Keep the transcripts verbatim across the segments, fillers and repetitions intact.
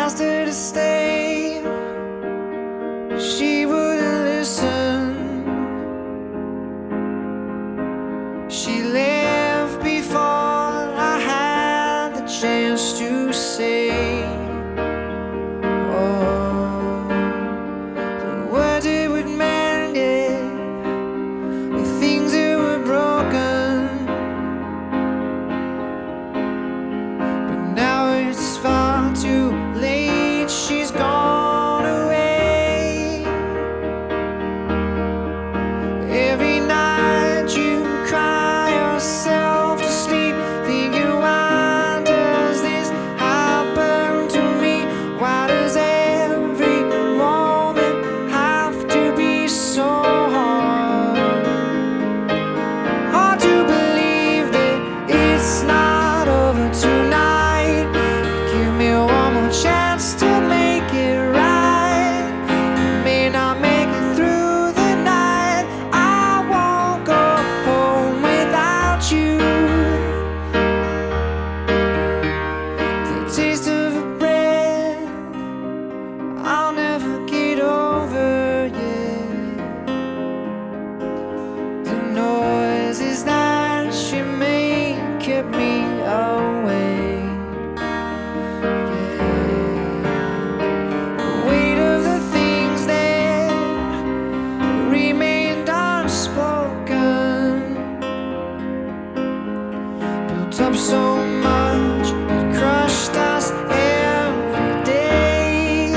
asked her to stay, she wouldn't listen. She left before I had the chance to say, oh, the words that would mend it, the things that were broken. But now it's far too late, she's gone away. Every night you cry yourself to sleep, thinking, why does this happen to me? Why does every moment have to be so hard? Hard to believe that it's not over tonight. Give me one more chance to make it right. I may not make it through the night. I won't go home without you. The taste of a breath I'll never get over yet. The noises that she made kept me awake. The weight of the things that remained unspoken built up so much, it crushed us every day.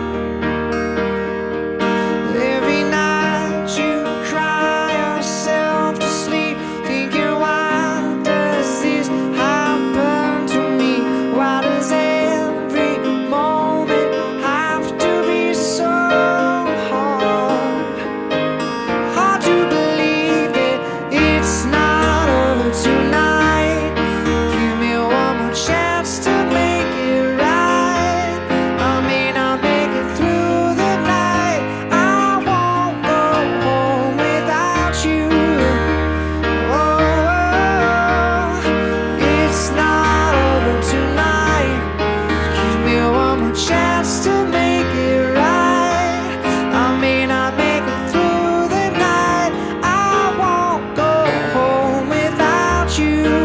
Every night you cry yourself to sleep, thinking, why does this happen to me? Why does every moment have to be so hard? Hard to believe that it's not over tonight. Give me one more chance to make it right. I may not make it through the night. I won't go home without you. Oh, it's not over tonight. Give me one more chance to make it right. I may not make it through the night. I won't go home without you.